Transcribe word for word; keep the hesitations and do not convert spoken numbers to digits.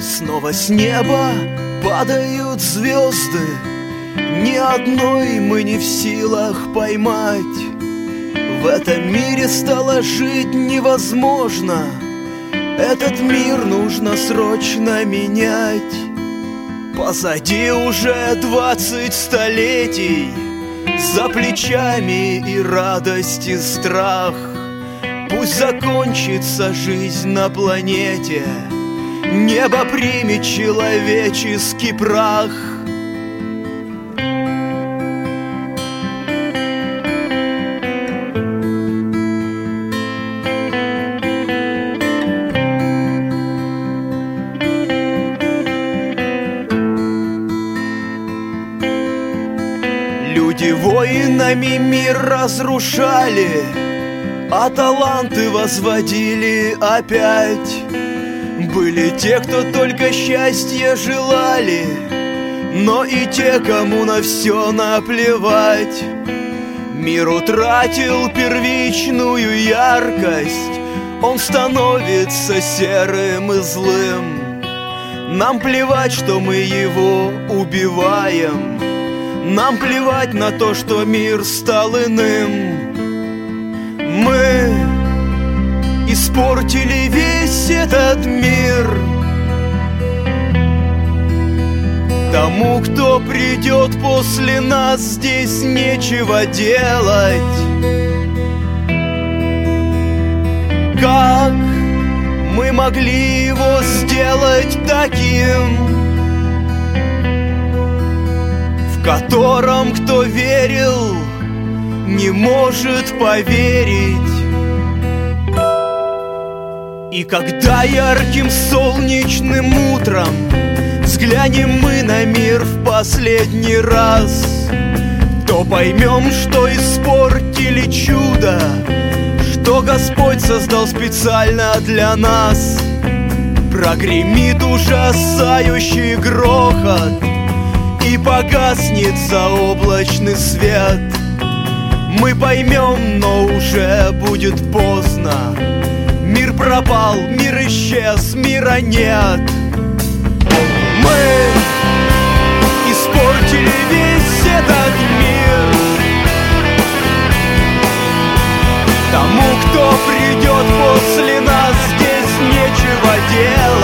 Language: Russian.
Снова с неба падают звезды, ни одной мы не в силах поймать. В этом мире стало жить невозможно, этот мир нужно срочно менять. Позади уже двадцать столетий, за плечами и радость, и страх. Пусть закончится жизнь на планете, небо примет человеческий прах. Люди воинами мир разрушали, а таланты возводили опять. Были те, кто только счастья желали, но и те, кому на все наплевать. Мир утратил первичную яркость, он становится серым и злым. Нам плевать, что мы его убиваем, нам плевать на то, что мир стал иным. Мы испортили весь этот мир. Тому, кто придет после нас, здесь нечего делать. Как мы могли его сделать таким, в котором кто верил, не может поверить? И когда ярким солнечным утром взглянем мы на мир в последний раз, то поймем, что испортили чудо, что Господь создал специально для нас. Прогремит ужасающий грохот, и погаснет заоблачный свет. Мы поймем, но уже будет поздно. Мир пропал, мир исчез, мира нет. Мы испортили весь этот мир. Тому, кто придет после нас, здесь нечего делать.